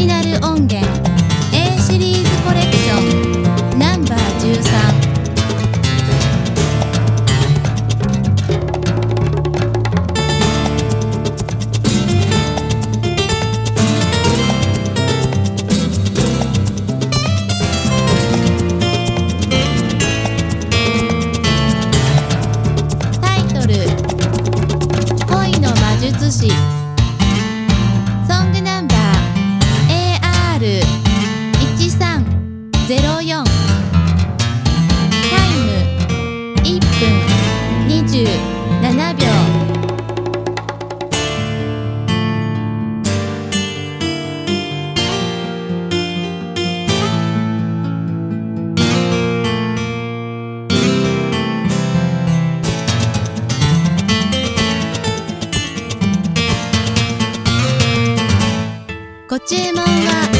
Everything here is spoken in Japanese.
ナル音源 A シリーズコレクションナンバー13。詩ソングナンバー AR1304 タイム1分27秒。ご注文は